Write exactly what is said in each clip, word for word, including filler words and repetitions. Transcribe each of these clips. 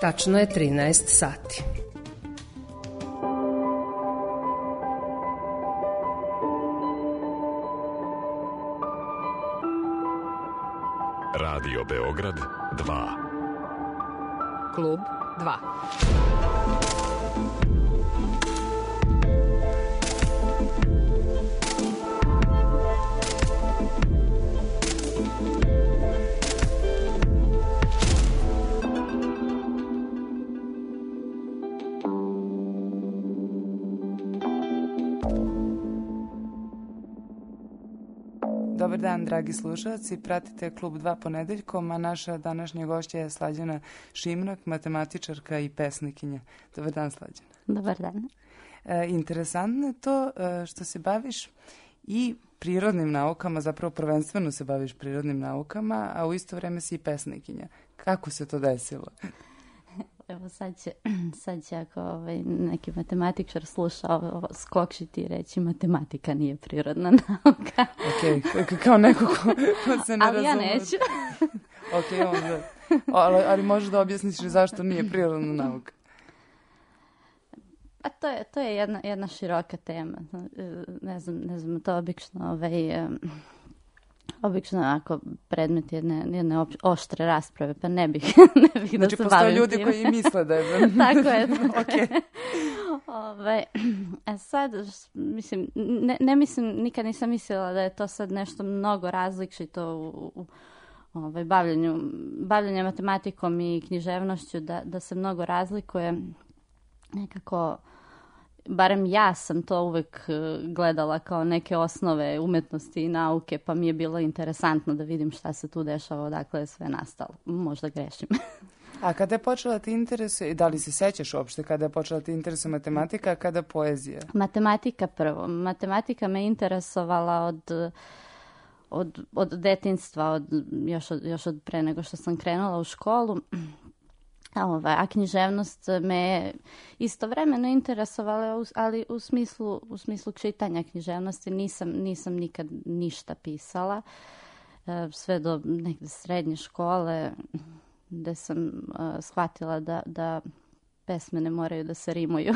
Tačno je trinaest sati. Radio Beograd dva. Klub dva. Dobar dan, dragi slušalci. Pratite Klub dva ponedeljkom, a naša današnja gošća je Slađana Šimrak, matematičarka i pesnikinja. Dobar dan, Slađana. Dobar dan. E, interesantno je to e, što se baviš i prirodnim naukama, zapravo prvenstveno se baviš prirodnim naukama, a u isto vreme si i pesnikinja. Kako se to desilo? Evo sad će, sad će ako ovaj, neki matematičar sluša ovo, ovo skokšiti i reći matematika nije prirodna nauka. Ok, kao neko ko, ko se ne ali razume. Ja neću. Ok, onda. Ali, ali možeš da objasniš zašto nije prirodna nauka? A to je, to je jedna, jedna široka tema. Ne znam, ne znam, to obično ovaj... Obično onako predmet jedne, jedne oštre rasprave, pa ne bih, ne bih znači, da se bavim. Znači, postoje ljudi koji misle da je... Tako je. Ok. Ove, a sad, mislim, ne, ne mislim, nikad nisam mislila da je to sad nešto mnogo različito u, u ovaj, bavljanju, bavljanju matematikom i književnošću, da, da se mnogo razlikuje. Nekako, barem ja sam to uvek gledala kao neke osnove umetnosti i nauke, pa mi je bilo interesantno da vidim šta se tu dešava, odakle je sve nastalo. Možda grešim. A kada je počela ti interesuje, da li se sećaš uopšte kada je počela ti interesuje matematika, a kada poezija? Matematika prvo. Matematika me interesovala od, od, od detinjstva, od, još, od, još od pre nego što sam krenula u školu. A, ovaj, a književnost me je istovremeno interesovala, ali u smislu, u smislu čitanja književnosti nisam, nisam nikad ništa pisala. Sve do nekde srednje škole, gde sam uh, shvatila da, da pesme ne moraju da se rimuju.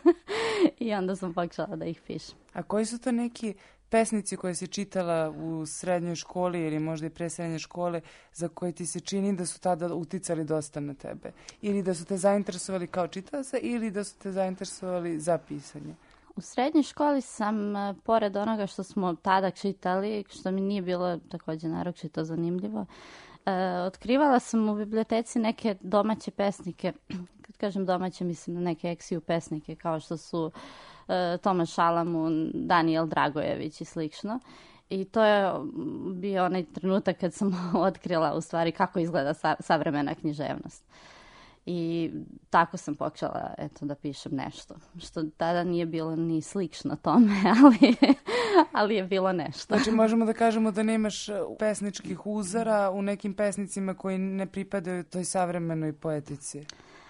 I onda sam počela da ih pišem. A koji su to neki pesnici koje si čitala u srednjoj školi ili možda i pre srednje škole za koje ti se čini da su tada uticali dosta na tebe? Ili da su te zainteresovali kao čitalaca ili da su te zainteresovali za pisanje? U srednjoj školi sam, pored onoga što smo tada čitali, što mi nije bilo također naročito zanimljivo, Uh, otkrivala sam u biblioteci neke domaće pesnike. Kad kažem domaće, mislim na neke eksiju pesnike kao što su uh, Tomaš Šalamun, Danijel Dragojević i slično. I to je bio onaj trenutak kad sam otkrila u stvari kako izgleda sa, savremena književnost. I tako sam počela eto, da pišem nešto, što tada nije bilo ni slično tome, ali, ali je bilo nešto. Znači možemo da kažemo da nemaš pesničkih uzora u nekim pesnicima koji ne pripadaju toj savremenoj poetici?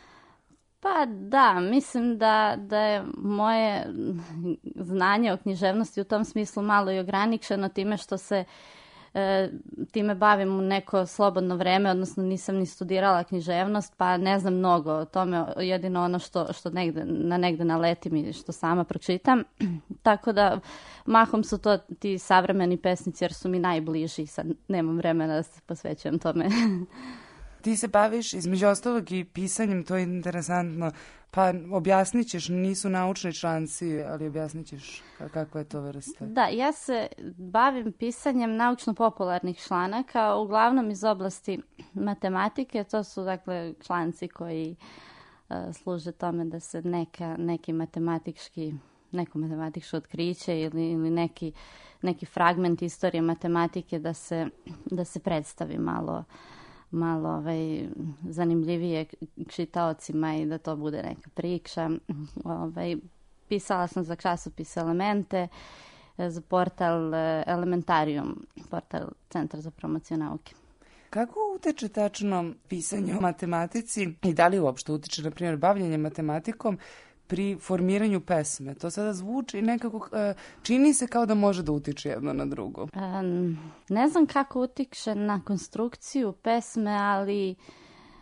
Pa da, mislim da, da je moje znanje o književnosti u tom smislu malo i ograničeno time što se E, time bavim u neko slobodno vreme, odnosno nisam ni studirala književnost, pa ne znam mnogo o tome, jedino ono što, što negde, na negde naletim i što sama pročitam. Tako da mahom su to ti savremeni pesnici jer su mi najbliži, sad nemam vremena da se posvećujem tome. Ti se baviš između ostalog i pisanjem, to je interesantno. Pa objasnit ćeš, nisu naučni članci, ali objasnit ćeš kakva je to vrsta. Da, ja se bavim pisanjem naučno-popularnih članaka, uglavnom iz oblasti matematike. To su dakle članci koji uh, služe tome da se neka, neki matematički, neko matematičko otkriće ili, ili neki, neki fragment istorije matematike da se, da se predstavi malo malo ovaj, zanimljivije čitaocima i da to bude neka priča. Ovaj, pisala sam za časopis Elemente, za portal Elementarium, portal Centar za promociju nauke. Kako uteče tačno pisanje o matematici i da li uopšte utiče, na primjer, bavljanje matematikom pri formiranju pesme? To sada zvuči nekako, čini se kao da može da utiče jedno na drugo. Um, ne znam kako utiče na konstrukciju pesme, ali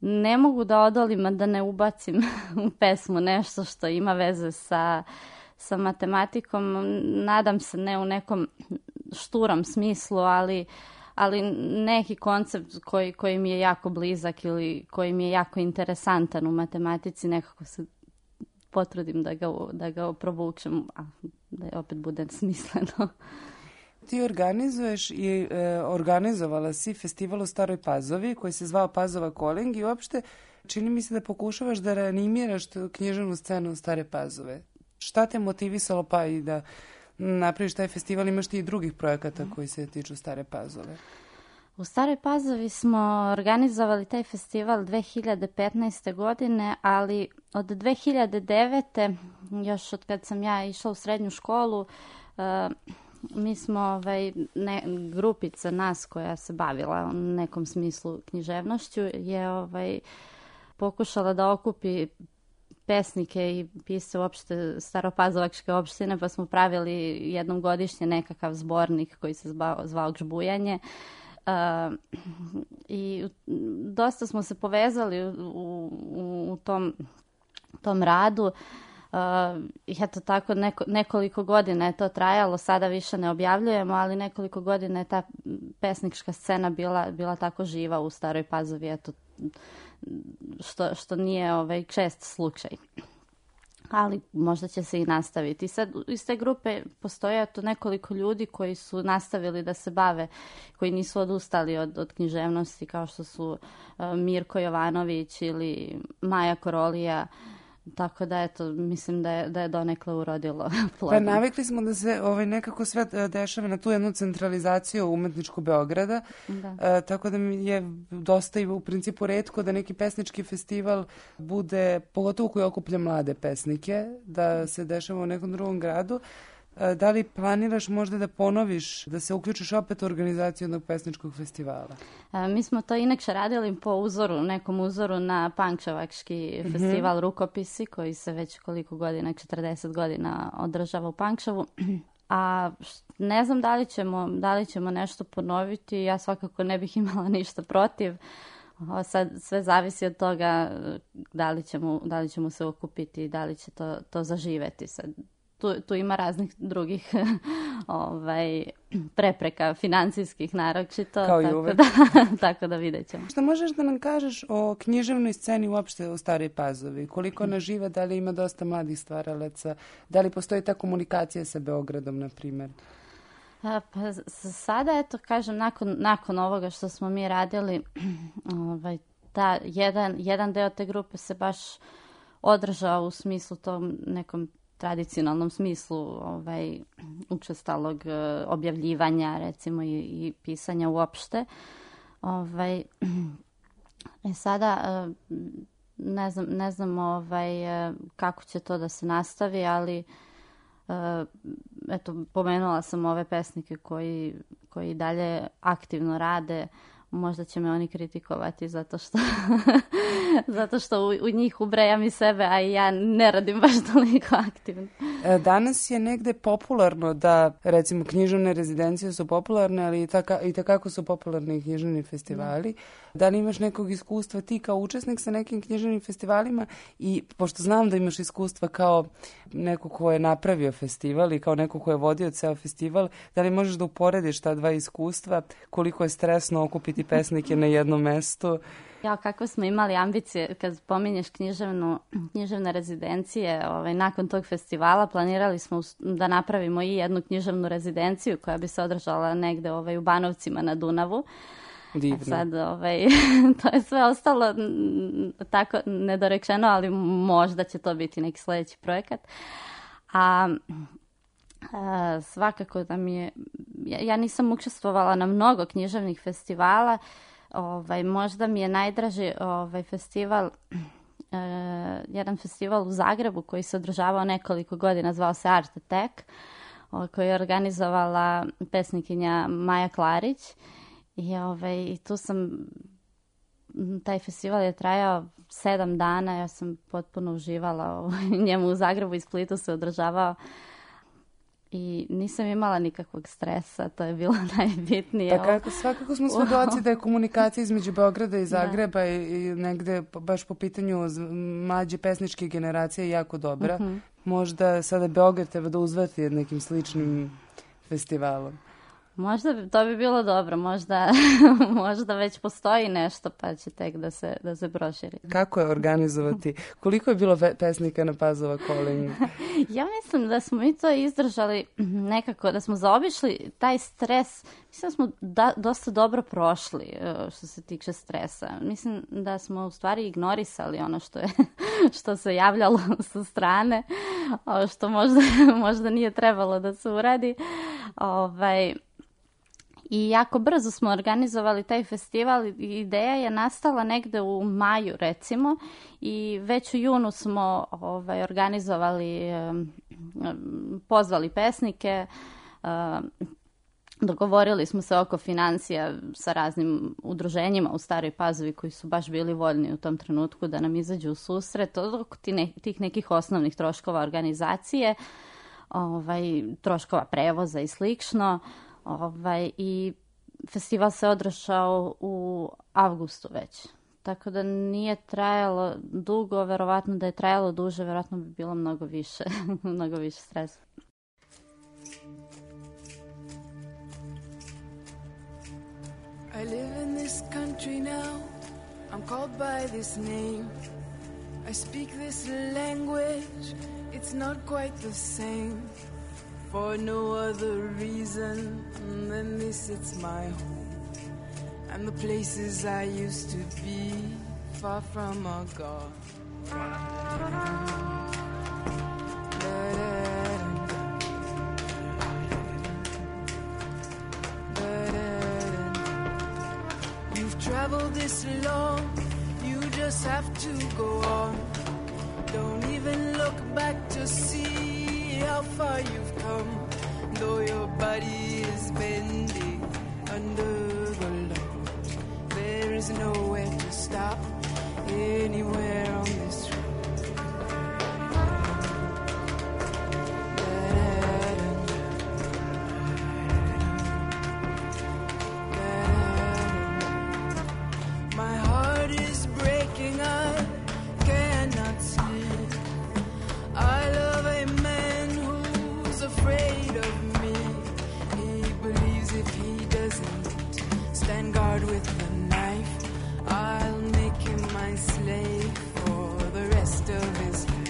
ne mogu da odolim, a da ne ubacim u pesmu nešto što ima veze sa, sa matematikom. Nadam se ne u nekom šturom smislu, ali, ali neki koncept koji, koji mi je jako blizak ili koji mi je jako interesantan u matematici, nekako se potrudim da ga, da ga provučem, a da opet bude smisleno. Ti organizuješ i e, organizovala si festival u Staroj Pazovi koji se zvao Pazova Calling i uopšte čini mi se da pokušavaš da reanimiraš književnu scenu u Stare Pazove. Šta te motivisalo pa i da napraviš taj festival? Imaš ti i drugih projekata koji se tiču Stare Pazove? U Staroj Pazovi smo organizovali taj festival dve hiljade petnaeste. godine, ali od dve hiljade devete. još od kad sam ja išla u srednju školu, uh, mi smo ovaj, ne, grupica nas koja se bavila u nekom smislu književnošću je ovaj, pokušala da okupi pesnike i pisce uopšte staropazovačke opštine, pa smo pravili jednom godišnje nekakav zbornik koji se zvao, zvao Gžbujanje. Uh, i dosta smo se povezali u, u, u tom, tom radu. Uh, I eto tako neko, nekoliko godina je to trajalo, sada više ne objavljujemo, ali nekoliko godina je ta pesnička scena bila, bila tako živa u Staroj Pazovi, eto, što, što nije ovaj, čest slučaj. Ali možda će se i nastaviti. I sad iz te grupe postoje to nekoliko ljudi koji su nastavili da se bave, koji nisu odustali od, od književnosti, kao što su uh, Mirko Jovanović ili Maja Korolija. Tako da, eto, mislim da je, da je donekle urodilo plodom. Pa navikli smo da se ovaj, nekako sve dešava na tu jednu centralizaciju umetničku Beograda, Da. e, tako da mi je dosta i u principu retko da neki pesnički festival bude, pogotovo koji okuplja mlade pesnike, da se dešava u nekom drugom gradu. E, da li planiraš možda da ponoviš, da se uključiš opet u organizaciju jednog pesničkog festivala? A, mi smo to inakše radili po uzoru, nekom uzoru na Pančevački Mhm. festival Rukopisi, koji se već koliko godina, četrdeset godina održava u Pančevu. A š- ne znam da li ćemo, da li ćemo nešto ponoviti, ja svakako ne bih imala ništa protiv. Ovo sad sve zavisi od toga e, da li ćemo, da li ćemo se okupiti i da li će to, to zaživeti. Sad, tu, tu ima raznih drugih ovaj, prepreka financijskih naročito. Kao i tako uvek. Da, tako da vidjet ćemo. Šta možeš da nam kažeš o književnoj sceni uopšte u Staroj Pazovi? Koliko ona živa, da li ima dosta mladih stvaralaca, da li postoji ta komunikacija sa Beogradom, na primjer? A, Pa z- sada, eto, kažem, nakon, nakon ovoga što smo mi radili, ovaj, ta, jedan, jedan deo te grupe se baš održao u smislu tom nekom tradicionalnom smislu ovaj, učestalog e, objavljivanja, recimo, i, i pisanja uopšte. Ovaj, e sada, e, ne znam, ne znam ovaj, e, kako će to da se nastavi, ali e, eto, pomenula sam ove pesnike koji, koji dalje aktivno rade. Možda će me oni kritikovati zato što, zato što u, u njih ubrajam i sebe, a i ja ne radim baš toliko aktivno. E, Danas je negde popularno da, recimo, književne rezidencije su popularne, ali i, taka, i takako su popularni i književni festivali. Da li imaš nekog iskustva ti kao učesnik sa nekim književnim festivalima i pošto znam da imaš iskustva kao neko ko je napravio festival i kao neko ko je vodio ceo festival, da li možeš da uporediš ta dva iskustva, koliko je stresno okupiti pesnike na jednom mestu? Ja, kako smo imali ambicije, kad pominješ književnu, književne rezidencije, ovaj, nakon tog festivala planirali smo us- da napravimo i jednu književnu rezidenciju koja bi se održala negde ovaj, u Banovcima na Dunavu. A Divno. sad, ovaj, to je sve ostalo mm, tako nedorečeno, ali možda će to biti neki sljedeći projekat. A, a svakako da mi je, ja, ja nisam učestvovala na mnogo književnih festivala. Ovaj, možda mi je najdraži ovaj, festival, e, jedan festival u Zagrebu koji se održavao nekoliko godina, zvao se Art Attack, ovaj, koji je organizovala pesnikinja Maja Klarić. I, ovaj, i tu sam, taj festival je trajao sedam dana, ja sam potpuno uživala ovaj, njemu u Zagrebu i Splitu se održavao. i nisam imala nikakvog stresa, to je bilo najbitnije. Pa kako, svakako smo svedoci da je komunikacija između Beograda i Zagreba da. i, i negde baš po pitanju mlađe pesničke generacije jako dobra. Uh-huh. Možda sada Beograd treba da uzvrti nekim sličnim festivalom. Možda to bi bilo dobro, možda, možda već postoji nešto pa će tek da se, da se proširi. Kako je organizovati? Koliko je bilo pesnika na Pazova Calling? Ja mislim da smo mi to izdržali nekako, da smo zaobišli taj stres. Mislim da smo da, dosta dobro prošli što se tiče stresa. Mislim da smo u stvari ignorisali ono što je što se javljalo sa strane, što možda, možda nije trebalo da se uradi. Ovaj... I jako brzo smo organizovali taj festival i ideja je nastala negde u maju recimo i već u junu smo ovaj, organizovali, pozvali pesnike, dogovorili smo se oko financija sa raznim udruženjima u Staroj Pazovi koji su baš bili voljni u tom trenutku da nam izađu u susret oko tih nekih osnovnih troškova organizacije, ovaj, troškova prevoza i slično. Ovaj, i festival se održao u avgustu već. Tako da nije trajalo dugo, verovatno da je trajalo duže, verovatno bi bilo mnogo više, mnogo više stresa. I live in this country now, I'm called by this name. I speak this language, it's not quite the same. For no other reason than this, it's my home. And the places I used to be, far from are gone. You've traveled this long, you just have to go on. Don't even look back to see how far you've come, though your body is bending under the load. There is nowhere to stop anywhere on this road. My heart is breaking, I cannot sleep. I love a man who's afraid of me. He believes if he doesn't stand guard with the knife, I'll make him my slave for the rest of his life.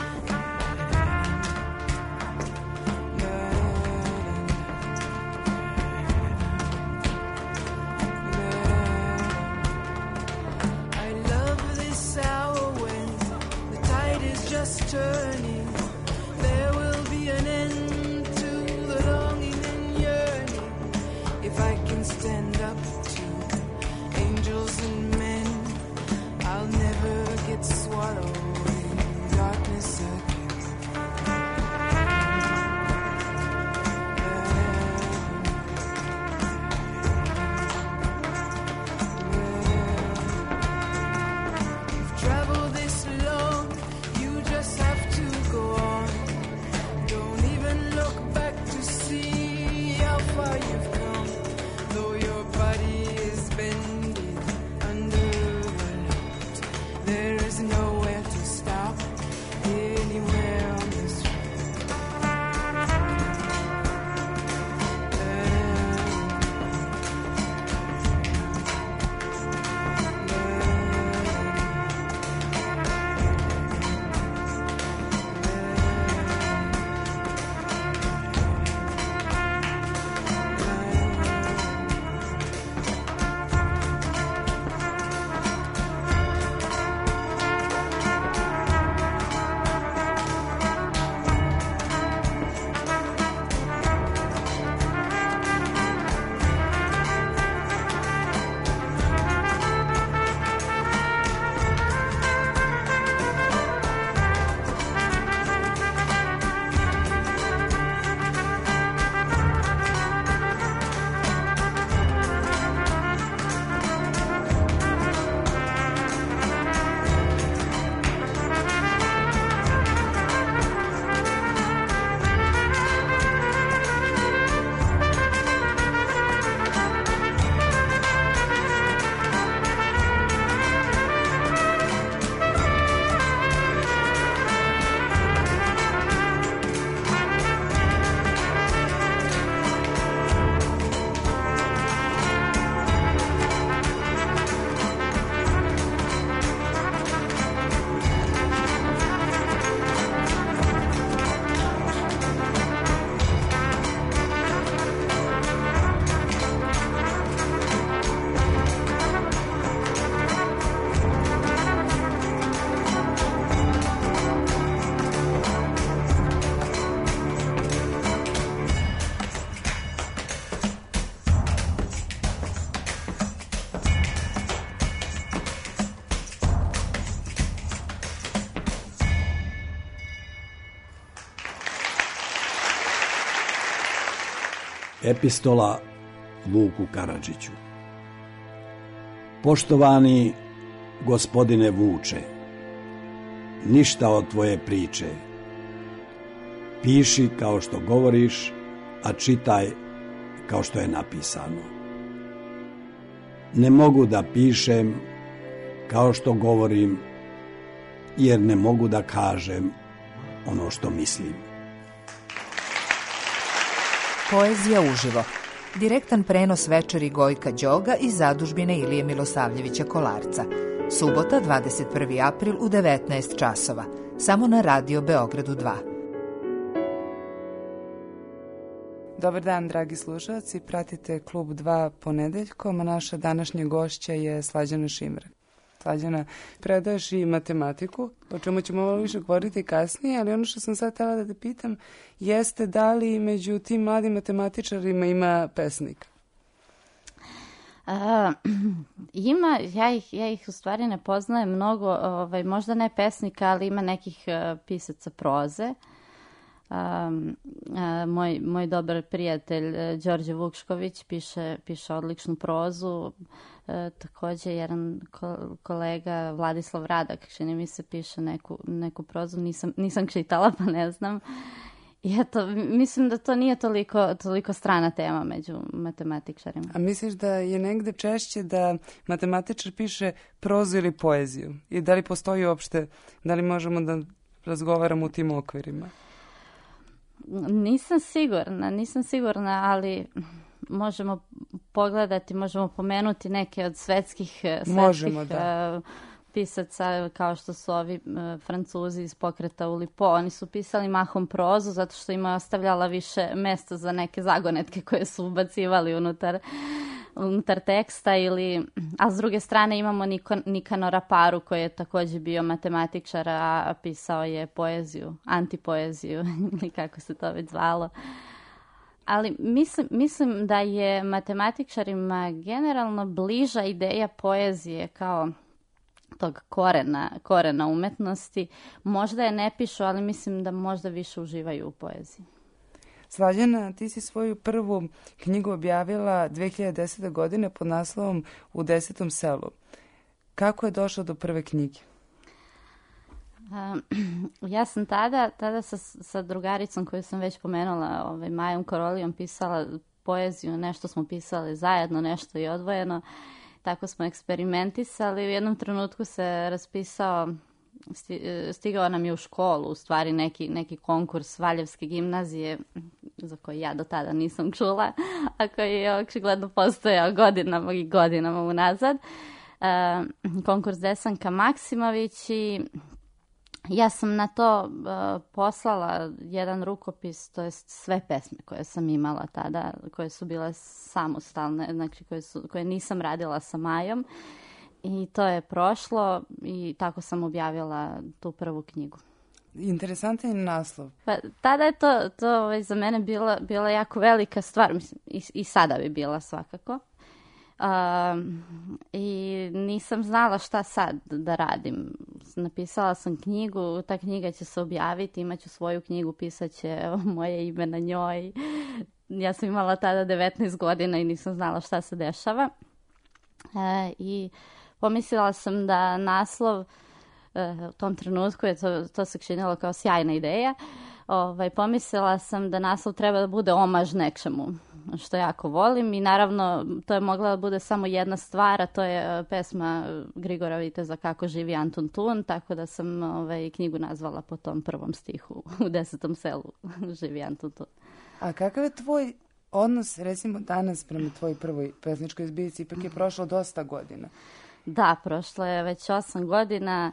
I love this hour when the tide is just turning. There will be an end to the longing and yearning. If I can stand up to angels and men, I'll never get swallowed in darkness again. You've traveled this long, you just have to go on. Don't even look back to see how far you've come, though your body is bending under the load. There is nowhere to stop anywhere. Epistola Vuku Karadžiću. Poštovani gospodine Vuče, ništa od tvoje priče. Piši kao što govoriš, a čitaj kao što je napisano. Ne mogu da pišem kao što govorim, jer ne mogu da kažem ono što mislim. Poezija uživo. Direktan prenos večeri Gojka Đoga iz zadužbine Ilije Milosavljevića Kolarca. Subota, dvadeset prvi april u devetnaest časova. Samo na Radio Beogradu dva. Dobar dan, dragi slušalci. Pratite Klub dva ponedeljkom, a naša današnja gošća je Slađana Šimrak. Slađana, predaješ i matematiku, o čemu ćemo malo više govoriti kasnije, ali ono što sam sad htjela da te pitam jeste da li među tim mladim matematičarima ima pesnika? Uh, ima, ja ih, ja ih u stvari ne poznajem mnogo, ovaj, možda ne pesnika, ali ima nekih uh, pisaca proze. Um, uh, moj, moj dobar prijatelj uh, Đorđe Vukšković piše, piše odličnu prozu. Uh, također jedan ko, kolega Vladislav Radak, čini mi se, piše neku, neku prozu. Nisam, nisam čitala, pa ne znam. I eto, mislim da to nije toliko, toliko strana tema među matematičarima. A misliš da je negde češće da matematičar piše prozu ili poeziju? I da li postoji uopšte, da li možemo da razgovaramo u tim okvirima? Nisam sigurna, nisam sigurna, ali možemo pogledati, možemo pomenuti neke od svetskih, svetskih možemo, da. uh, pisaca, kao što su ovi uh, Francuzi iz pokreta Ulipo. Oni su pisali mahom prozu zato što im je ostavljala više mesta za neke zagonetke koje su ubacivali unutar, unutar teksta. Ili, a s druge strane imamo Niko, Nikanora Paru koji je također bio matematičar, a pisao je poeziju, antipoeziju ili kako se to već zvalo. Ali mislim, mislim da je matematičarima generalno bliža ideja poezije kao tog korena, korena umetnosti. Možda je ne pišu, ali mislim da možda više uživaju u poeziji. Slađana, ti si svoju prvu knjigu objavila dve hiljade desete. godine pod naslovom U desetom selu. Kako je došlo do prve knjige? Um, ja sam tada, tada sa, sa drugaricom koju sam već pomenula, ovaj, Majom Korolijom, pisala poeziju. Nešto smo pisali zajedno, nešto i odvojeno. Tako smo eksperimentisali. U jednom trenutku se raspisao, stigao nam je u školu, u stvari neki, neki konkurs Valjevske gimnazije, za koji ja do tada nisam čula, a koji je očigledno postojao godinama i godinama unazad. E, konkurs Desanka Maksimović i ja sam na to uh, poslala jedan rukopis, to jest sve pesme koje sam imala tada, koje su bile samostalne, znači koje, su, koje nisam radila sa Majom. I to je prošlo i tako sam objavila tu prvu knjigu. Interesantan je naslov. Pa, tada je to, to ovaj, za mene bila, bila jako velika stvar, mislim, i, i sada bi bila svakako. Um, i nisam znala šta sad da radim. Napisala sam knjigu, ta knjiga će se objaviti, imaću svoju knjigu, pisat će moje ime na njoj. Ja sam imala tada devetnaest godina i nisam znala šta se dešava. E, I pomislila sam da naslov, e, u tom trenutku je to, to se činilo kao sjajna ideja, ovaj, pomislila sam da naslov treba da bude omaž nečemu što jako volim i naravno to je mogla da bude samo jedna stvar, a to je pesma Grigora Viteza Kako živi Antun Tun, tako da sam ovaj, knjigu nazvala po tom prvom stihu U desetom selu živi Antun Tun. A kakav je tvoj odnos, recimo danas, prema tvojoj prvoj pesničkoj zbirci? Ipak je prošlo dosta godina. Da, prošlo je već osam godina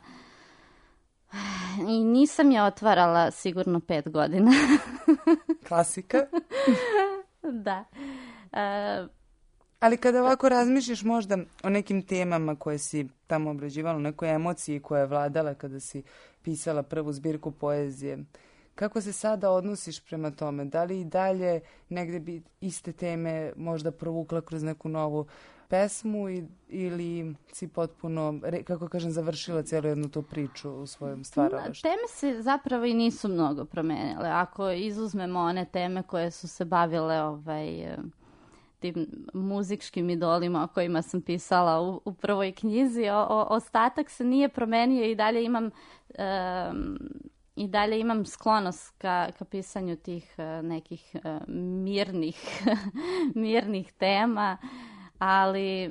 i nisam je otvarala sigurno pet godina. Klasika. Da. Uh, Ali kada ovako razmišljaš možda o nekim temama koje si tamo obrađivala, nekoj emociji koja je vladala kada si pisala prvu zbirku poezije, kako se sada odnosiš prema tome? Da li i dalje negde bi iste teme možda provukla kroz neku novu pesmu i, ili si potpuno, kako kažem, završila cijelu jednu tu priču u svojom stvaralaštvu? Teme se zapravo i nisu mnogo promenile. Ako izuzmemo one teme koje su se bavile ovaj, tim muzičkim idolima o kojima sam pisala u, u prvoj knjizi, o, o, ostatak se nije promenio i dalje imam... Um, I dalje imam sklonost ka, ka pisanju tih uh, nekih uh, mirnih, mirnih tema, ali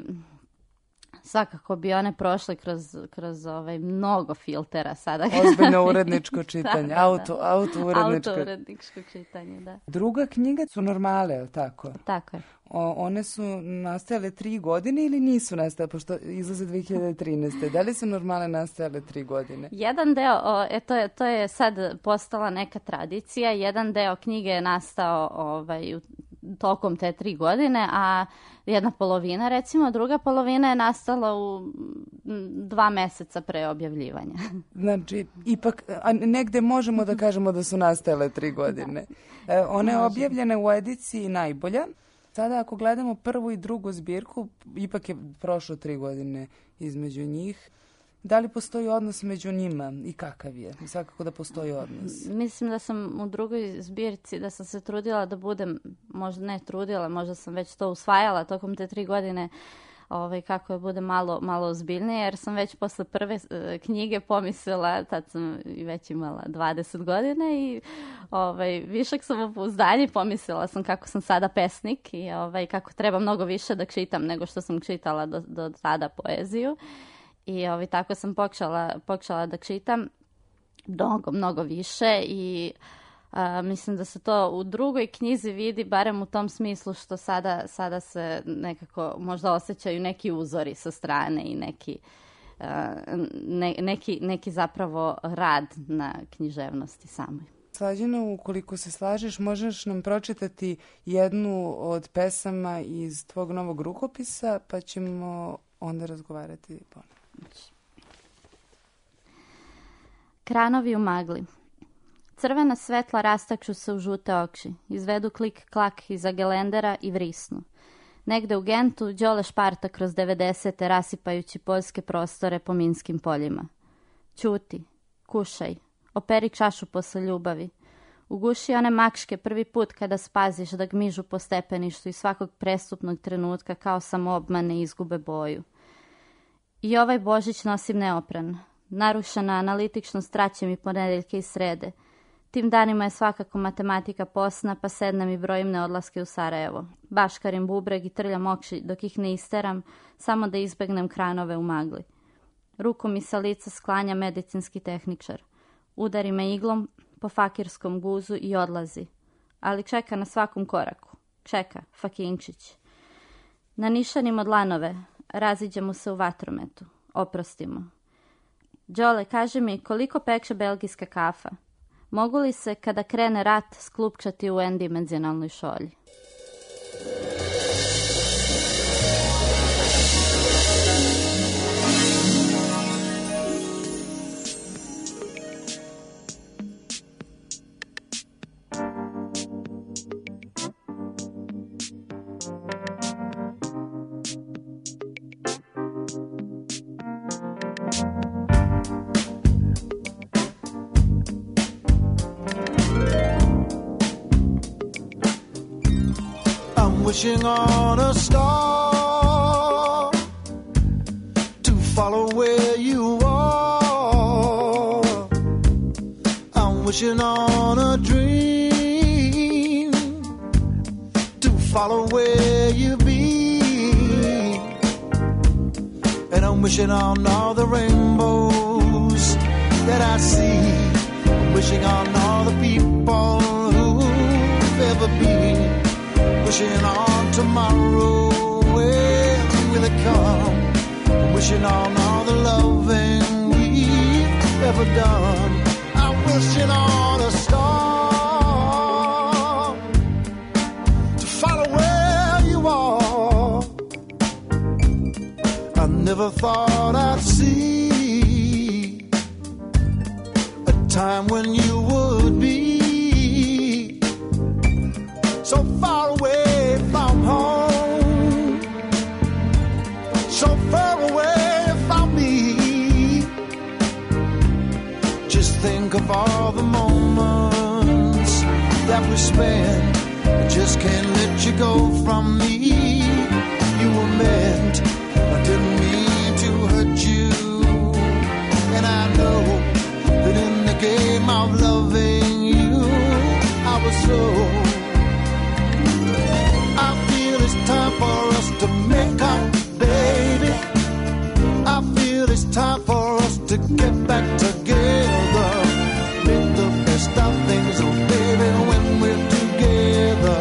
svakako bi one prošle kroz, kroz ovaj, mnogo filtera sada. Ozbiljno uredničko čitanje, da, da, auto, auto uredničko. Auto uredničko čitanje, da. Druga knjiga su Normale, je li tako? Tako je. O, one su nastajale tri godine ili nisu nastajale, pošto izlaze dve hiljade trinaeste. Da li su Normale nastajale tri godine? Jedan deo, o, e, to, je, to je sad postala neka tradicija, jedan deo knjige je nastao ovaj, u, tokom te tri godine, a jedna polovina, recimo, druga polovina je nastala u dva meseca pre objavljivanja. Znači, ipak, a negde možemo da kažemo da su nastajale tri godine. Da. E, ona je objavljena u ediciji Najbolja. Sada ako gledamo prvu i drugu zbirku, ipak je prošlo tri godine između njih. Da li postoji odnos među njima i kakav je? Svakako da postoji odnos. Mislim da sam u drugoj zbirci, da sam se trudila da budem, možda ne trudila, možda sam već to usvajala tokom te tri godine, ovaj, kako je bude malo, malo ozbiljnije, jer sam već posle prve uh, knjige pomislila, tad sam već imala dvadeset godina i ovaj, višak samopouzdanja i pomislila sam kako sam sada pesnik i ovaj, kako treba mnogo više da čitam nego što sam čitala do, do tada poeziju. I ovaj, tako sam pokušala, pokušala da čitam mnogo, mnogo više i a, mislim da se to u drugoj knjizi vidi, barem u tom smislu što sada, sada se nekako možda osjećaju neki uzori sa strane i neki, a, ne, neki, neki zapravo rad na književnosti samoj. Slađana, ukoliko se slažeš, možeš nam pročitati jednu od pesama iz tvog novog rukopisa, pa ćemo onda razgovarati ponovno. Kranovi u magli. Crvena svetla rastakću se u žute oči, izvedu klik-klak iza gelendera i vrisnu. Negde u Gentu Đole šparta kroz devedesete rasipajući poljske prostore po minskim poljima. Ćuti, kušaj, operi čašu posle ljubavi. Uguši one makške prvi put kada spaziš da gmižu po stepeništu i svakog prestupnog trenutka kao samoobmane izgube boju. I ovaj Božić nosim neopran. Narušena analitičnost traće mi ponedeljke i srede. Tim danima je svakako matematika posna, pa sednem i brojim neodlaske u Sarajevo. Baškarim bubreg i trljam okši dok ih ne isteram, samo da izbegnem kranove u magli. Ruku mi sa lica sklanja medicinski tehničar. Udari me iglom po fakirskom guzu i odlazi. Ali čeka na svakom koraku. Čeka, fakinčić. Na nišanim od lanove raziđemo se u vatrometu. Oprostimo. Đole, kaži mi, koliko pekše belgijska kafa? Mogu li se, kada krene rat, sklupčati u n-dimenzionalnoj šolji? Wishing on a star to follow where you are. I'm wishing on a dream to follow where you be. And I'm wishing on all the rainbows that I see. I'm wishing on all the people who've ever been. Wishing on tomorrow, when will it come? Wishing on all the loving we've ever done. I'm wishing on a star to follow where you are. I never thought I'd see a time when you would be so far away from home, Just think of all the moments that we spent. I just can't let you go from me. You were meant, I didn't mean to hurt you. And I know that in the game of loving you, I was so. I feel it's time for us to make up, baby. I feel it's time for us to get back together. Make the best of things, oh baby, when we're together.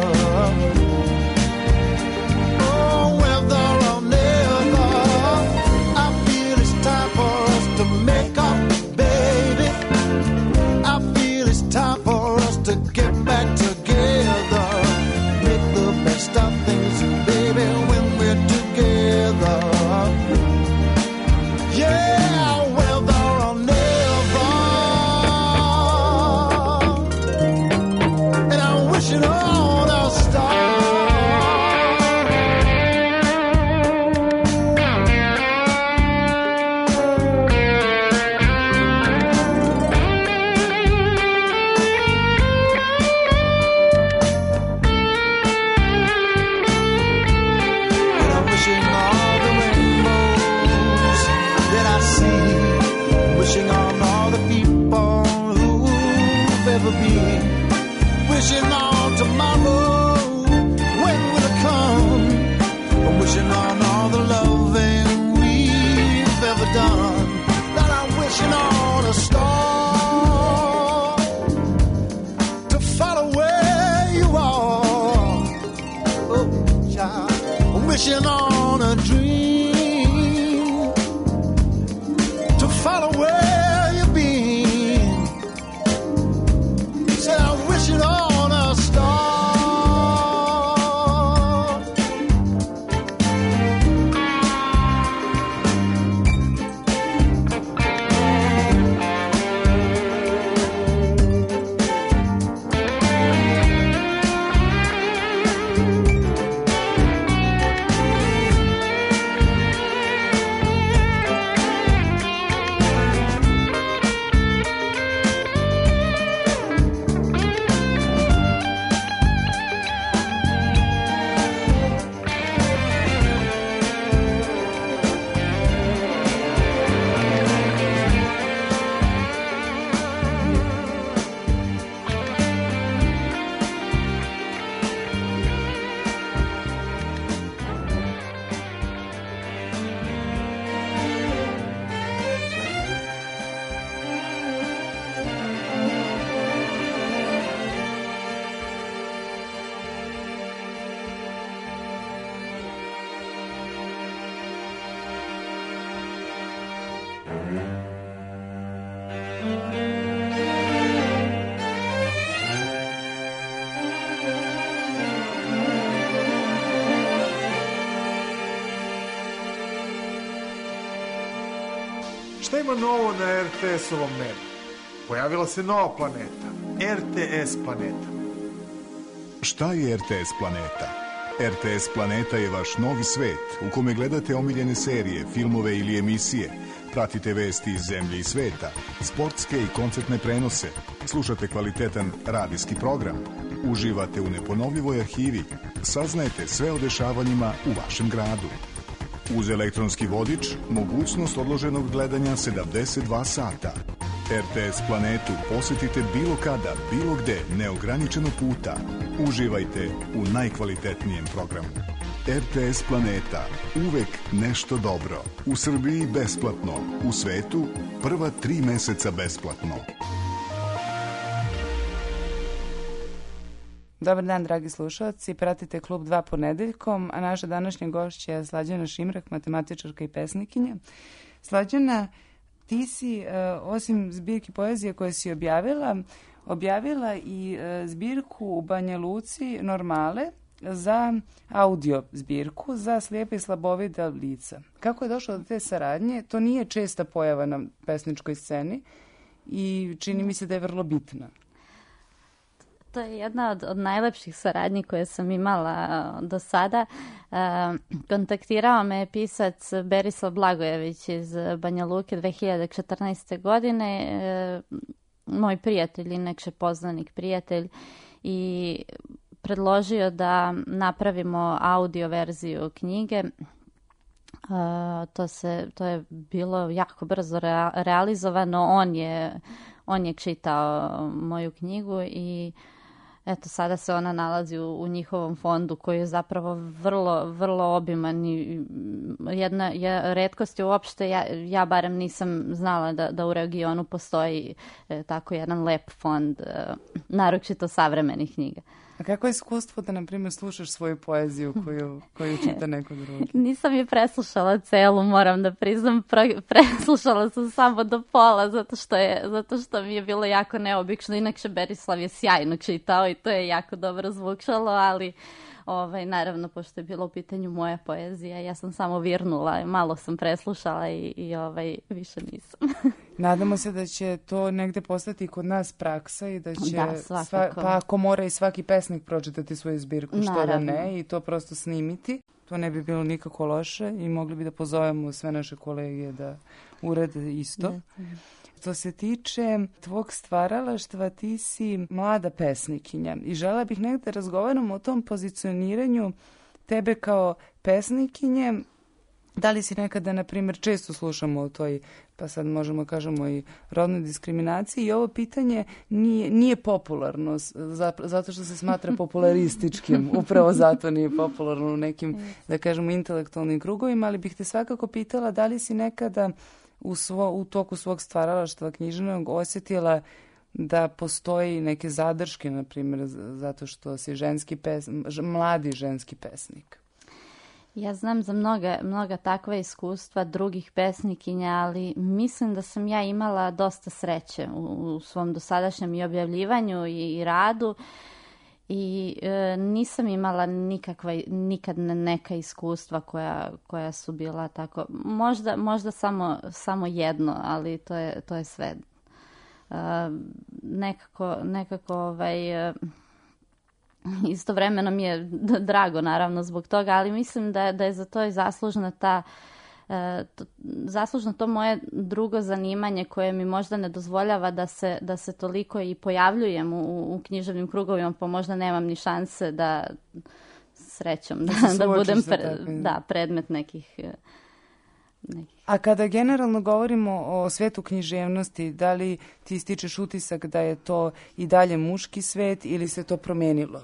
Oh, whether or never, I feel it's time for us to make up, baby. I feel it's time for us to get back together. Make the best of things, baby, when we're together. Yeah, whether or never. And I'm wishing on a star. And I'm wishing all the rainbows that I see. Wishing on all the people who've ever been. Wishing on tomorrow, when will it come? I'm wishing on all the loving we've ever done. That I'm wishing on a star to follow where you are. Oh, child, I'm wishing on a dream to follow where you've been. Said I'm wishing on a star. Šta ima novo na er te es-ovom nebu? Pojavila se nova planeta, er te es planeta. Šta je er te es planeta? er te es planeta je vaš novi svet u kome gledate omiljene serije, filmove ili emisije, pratite vesti iz zemlje i sveta, sportske i koncertne prenose, slušate kvalitetan radijski program, uživate u neponovljivoj arhivi, saznajete sve o dešavanjima u vašem gradu. Uz elektronski vodič, mogućnost odloženog gledanja sedamdeset dva sata. er te es planetu posetite bilo kada, bilo gde, neograničeno puta. Uživajte u najkvalitetnijem programu. er te es planeta, uvek nešto dobro. U Srbiji besplatno, u svetu prva tri meseca besplatno. Dobar dan, dragi slušalci. Pratite Klub dva ponedeljkom, a naša današnja gošća je Slađana Šimrak, matematičarka i pesnikinja. Slađana, ti si, uh, osim zbirki poezije koje si objavila, objavila i uh, zbirku u Banja Luci Normale za audio zbirku za slijepe i slabovida lica. Kako je došlo do te saradnje? To nije česta pojava na pesničkoj sceni i čini mi se da je vrlo bitna. To je jedna od, od najlepših saradnji koje sam imala uh, do sada. Uh, kontaktirao me je pisac Berislav Blagojević iz Banja Luke dve hiljade četrnaeste. godine. Uh, moj prijatelj, inakše poznanik prijatelj, i predložio da napravimo audio verziju knjige. Uh, to, se, to je bilo jako brzo rea- realizovano. On je, on je čitao moju knjigu i eto, sada se ona nalazi u, u njihovom fondu, koji je zapravo vrlo, vrlo obiman i jedna je, retkost je uopšte, ja, ja barem nisam znala da, da u regionu postoji e, tako jedan lep fond, e, naročito savremenih knjiga. A kako je iskustvo da, na primjer, slušaš svoju poeziju koju, koju čita neko drugi? Nisam je preslušala celu, moram da priznam. Pre, preslušala sam samo do pola, zato što, je, zato što mi je bilo jako neobično. Inakše Berislav je sjajno čitao i to je jako dobro zvučalo, ali ovaj, naravno, pošto je bilo u pitanju moja poezija, ja sam samo virnula, malo sam preslušala i, i ovaj, više nisam. Nadamo se da će to negde postati kod nas praksa i da će, da, sva, pa ako mora i svaki pesnik pročitati svoju zbirku, što naravno. Da ne, i to prosto snimiti. To ne bi bilo nikako loše i mogli bi da pozovemo sve naše kolege da urede isto. Da. Što se tiče tvog stvaralaštva, ti si mlada pesnikinja i žela bih negde razgovaramo o tom pozicioniranju tebe kao pesnikinje. Da li si nekada, na primjer, često slušamo o toj, pa sad možemo kažemo i rodnoj diskriminaciji, i ovo pitanje nije, nije popularno, zato što se smatra popularističkim, upravo zato nije popularno u nekim, da kažemo, intelektualnim krugovima, ali bih te svakako pitala da li si nekada u, svo, u toku svog stvaralaštva književnog osjetila da postoji neke zadrške, na primjer, zato što si ženski pes, mladi ženski pesnik. Ja znam za mnoga, mnoga takva iskustva drugih pesnikinja, ali mislim da sam ja imala dosta sreće u, u svom dosadašnjem i objavljivanju i, i radu i e, nisam imala nikakva, nikad neka iskustva koja, koja su bila tako, možda, možda samo, samo jedno, ali to je, to je sve. E, nekako, nekako ovaj... E, istovremeno mi je drago, naravno, zbog toga, ali mislim da, da je za to i zaslužna ta, e, to, zaslužno to moje drugo zanimanje koje mi možda ne dozvoljava da se, da se toliko i pojavljujem u, u književnim krugovima, pa možda nemam ni šanse da srećom da, da, da budem pre, da, predmet nekih... nekih. A kada generalno govorimo o svetu književnosti, da li ti stičeš utisak da je to i dalje muški svet ili se to promenilo?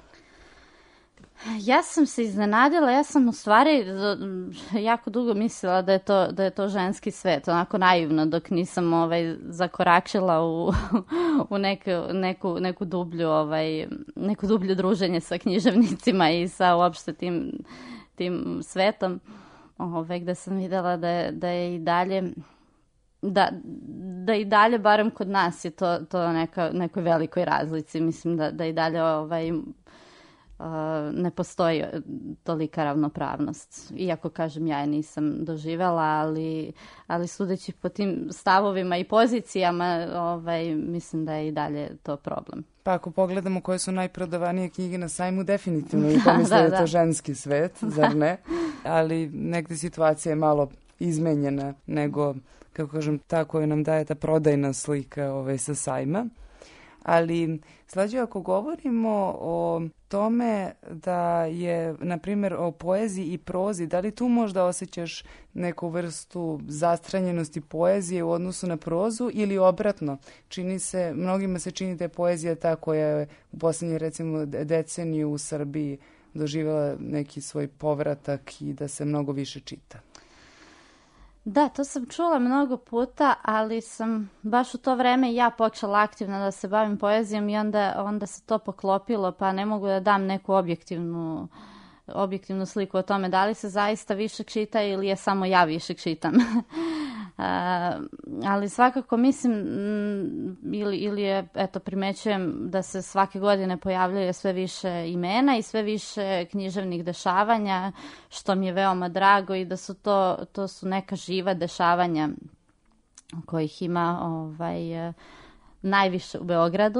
Ja sam se iznenadila, ja sam u stvari jako dugo mislila da je to, da je to ženski svet, onako naivno, dok nisam ovaj, zakoračila u, u neku, neku, neku dublju, ovaj, neku dublju druženje sa književnicima i sa uopšte tim, tim svetom. Ove, gde sam videla da je, da je i dalje, da, da i dalje, barem kod nas, je to, to neka, nekoj velikoj razlici. Mislim da, da i dalje ovaj, uh, ne postoji tolika ravnopravnost. Iako, kažem, ja je nisam doživela, ali, ali sudeći po tim stavovima i pozicijama, ovaj, mislim da je i dalje to problem. Pa ako pogledamo koje su najprodavanije knjige na sajmu, definitivno i pomisle da, da, da je to ženski svet, zar ne? Ali negde situacija je malo izmenjena nego, kako kažem, ta koja nam daje ta prodajna slika ovaj, sa sajma. Ali, Slađo, ako govorimo o tome da je, na primjer, o poeziji i prozi, da li tu možda osjećaš neku vrstu zastranjenosti poezije u odnosu na prozu ili obratno? Čini se, mnogima se čini da je poezija ta koja je u posljednjih, recimo, deceniju u Srbiji doživjela neki svoj povratak i da se mnogo više čita. Da, to sam čula mnogo puta, ali sam baš u to vreme ja počela aktivno da se bavim poezijom i onda, onda se to poklopilo, pa ne mogu da dam neku objektivnu, objektivnu sliku o tome da li se zaista više čita ili je samo ja više čitam. Uh, ali svakako mislim ili, ili je, eto, primećujem da se svake godine pojavljuje sve više imena i sve više književnih dešavanja, što mi je veoma drago i da su to, to su neka živa dešavanja kojih ima ovaj, najviše u Beogradu.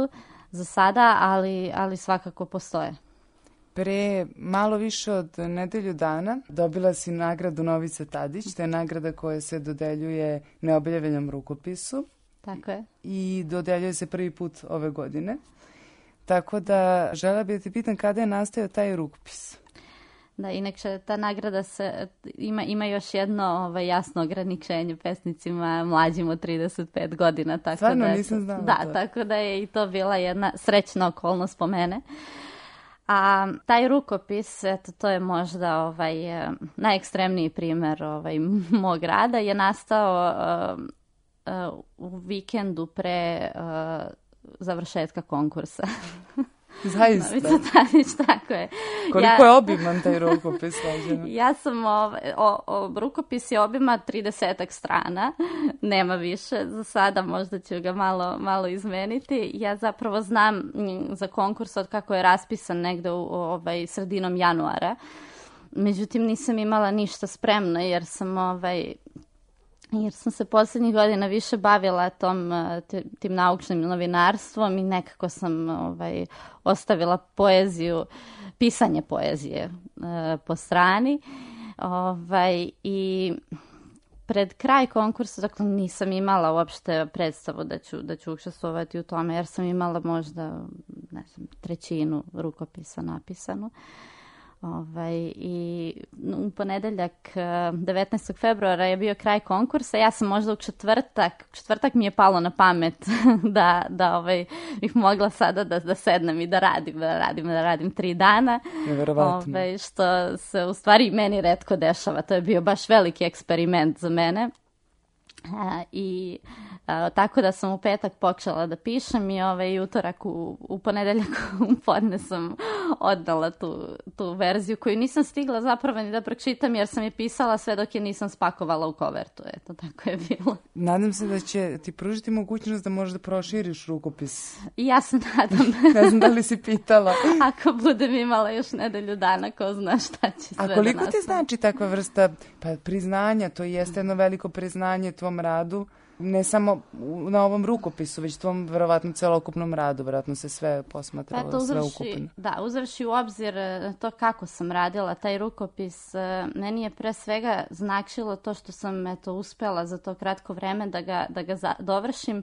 za sada, ali, ali svakako postoje. Pre malo više od nedelju dana dobila si nagradu Novice Tadić, to je nagrada koja se dodeljuje neobjavljenom rukopisu. Tako je. I dodeljuje se prvi put ove godine. Tako da želela bih da ti pitam kada je nastao taj rukopis. Da, inače ta nagrada se, ima, ima još jedno ovaj, jasno ograničenje pesnicima mlađim od trideset pet godina. Tako Stvarno da, nisam znala da, to. tako da je i to bila jedna srećna okolnost po mene. A taj rukopis, eto, to je možda ovaj, najekstremniji primjer ovaj, mog rada, je nastao uh, uh, u vikendu pre uh, završetka konkursa. Zaista? Novica Tadić, tako je. Koliko ja, je obiman taj rukopis? ja sam, ovaj, o, o, rukopis je obima tridesetak strana, nema više, za sada možda ću ga malo, malo izmeniti. Ja zapravo znam m, za konkurs od kako je raspisan negde u ovaj, sredinom januara, međutim nisam imala ništa spremno jer sam ovaj, jer sam se posljednjih godina više bavila tom, tim naučnim novinarstvom i nekako sam ovaj, ostavila poeziju, pisanje poezije e, po strani. Ovaj, I pred kraj konkursa, dakle, nisam imala uopšte predstavu da ću, da ću učestvovati u tome, jer sam imala možda ne znam, trećinu rukopisa napisanu. Ovaj, i u ponedeljak devetnaestog februara je bio kraj konkursa. Ja sam možda u četvrtak, četvrtak mi je palo na pamet da, da ovaj, bih mogla sada da, da sednem i da radim, da radim, da radim tri dana. Ovaj, što se u stvari meni retko dešava. To je bio baš veliki eksperiment za mene. A, i a, tako da sam u petak počela da pišem i ovaj utorak u, u ponedeljak u podne sam odnala tu, tu verziju koju nisam stigla zapravo ni da pročitam jer sam je pisala sve dok je nisam spakovala u kovertu. Eto, tako je bilo. Nadam se da će ti pružiti mogućnost da možeš da proširiš rukopis. I ja se nadam. Ne znam da li si pitala. Ako budem imala još nedelju dana, ko zna šta će sve da. A koliko ti znači takva vrsta pa, priznanja? To jeste jedno veliko priznanje tvom radu. Ne samo na ovom rukopisu, već tvom verovatno celokupnom radu, verovatno se sve posmatralo, pa sve uzvrši, ukupno. Da, uzvrši u obzir to kako sam radila taj rukopis, meni je pre svega značilo to što sam eto, uspela za to kratko vreme da ga, da ga za, dovršim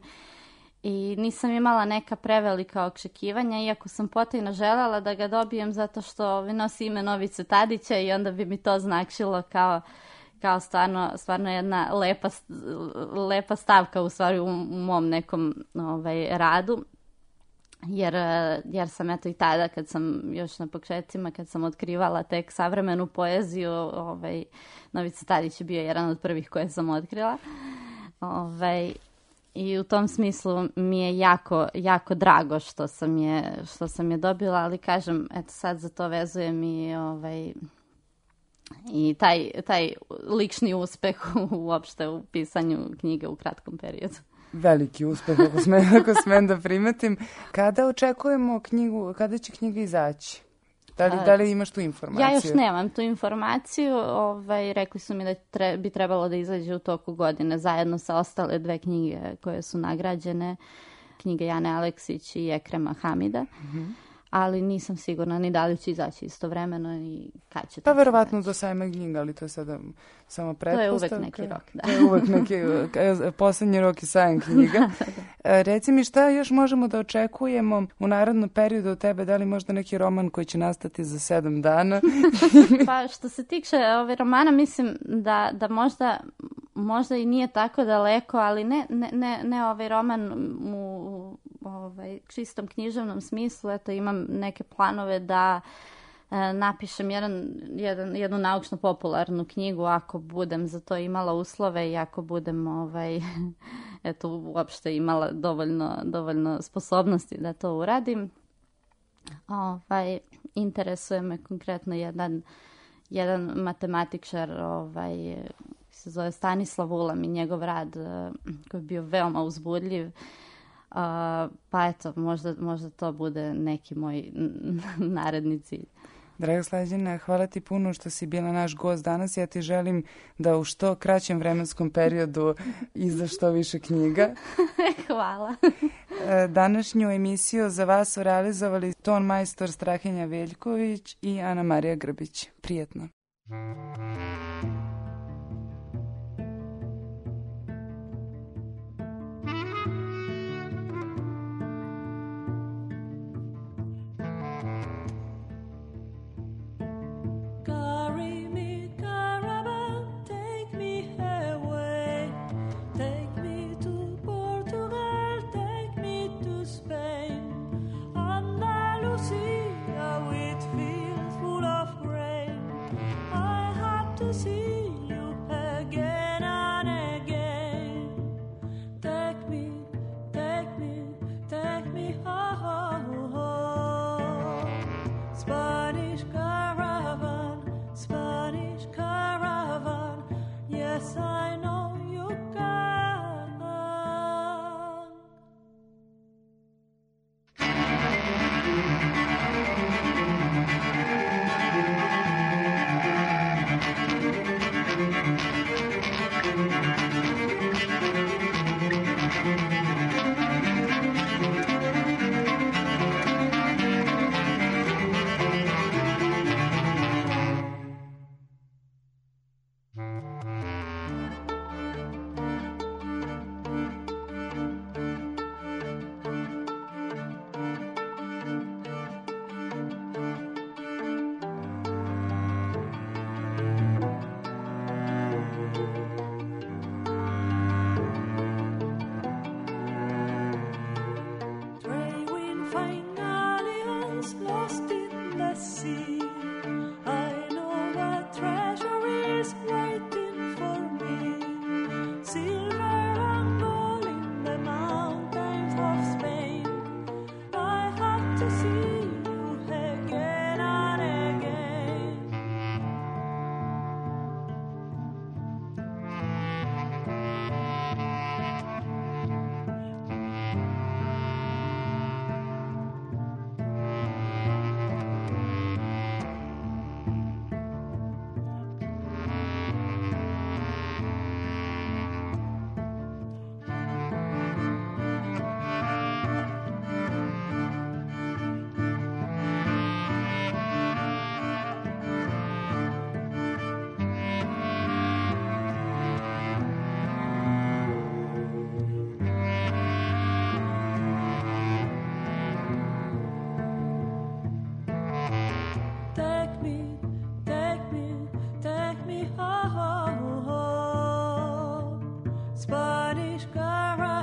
i nisam imala neka prevelika očekivanja, iako sam potajno želela da ga dobijem zato što nosi ime Novice Tadića i onda bi mi to značilo kao kao stvarno, stvarno jedna lepa, lepa stavka u stvari u, u mom nekom ovaj, radu. Jer, jer sam eto i tada kad sam još na početcima, kad sam otkrivala tek savremenu poeziju, ovaj, Novica Tadić je bio jedan od prvih koje sam otkrila. Ovaj, I u tom smislu mi je jako, jako drago što sam je, što sam je dobila, ali kažem, eto sad za to vezujem i ovaj, i taj, taj lični uspeh uopšte u pisanju knjige u kratkom periodu. Veliki uspeh, ako smem, ako smem da primetim. Kada očekujemo knjigu, kada će knjiga izaći? Da li, da li imaš tu informaciju? Ja još nemam tu informaciju. Ovaj, rekli su mi da tre, bi trebalo da izađe u toku godine zajedno sa ostale dve knjige koje su nagrađene. Knjige Jane Aleksić i Ekrema Hamida. Mm-hmm. Ali nisam sigurna ni da li će izaći istovremeno i kad će to. Pa verovatno do sajma knjiga, ali to je sada samo pretpostavka. To je uvek neki rok, da. To je uvek neki, poslednji rok i sajam knjiga. Da, da. Reci mi šta još možemo da očekujemo u narednom periodu od tebe, da li možda neki roman koji će nastati za sedam dana? Pa što se tiče ove romana, mislim da, da možda, možda i nije tako daleko, ali ne, ne, ne, ne ovaj roman u ovaj, čistom književnom smislu. Eto, imam neke planove da e, napišem jedan, jedan, jednu naučno-popularnu knjigu ako budem za to imala uslove i ako budem ovaj, eto, uopšte imala dovoljno, dovoljno sposobnosti da to uradim. Ovaj, interesuje me konkretno jedan, jedan matematičar ovaj, se zove Stanislav Ulam i njegov rad koji je bio veoma uzbudljiv. Uh, pa eto, možda, možda to bude neki moj naredni cilj. Draga Slađana, hvala ti puno što si bila naš gost danas. Ja ti želim da u što kraćem vremenskom periodu izda što više knjiga. Hvala. Današnju emisiju za vas su realizovali ton majstor Strahinja Veljković i Ana Marija Grbić. Prijetno.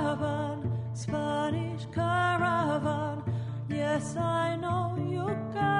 Spanish caravan, yes, I know you can.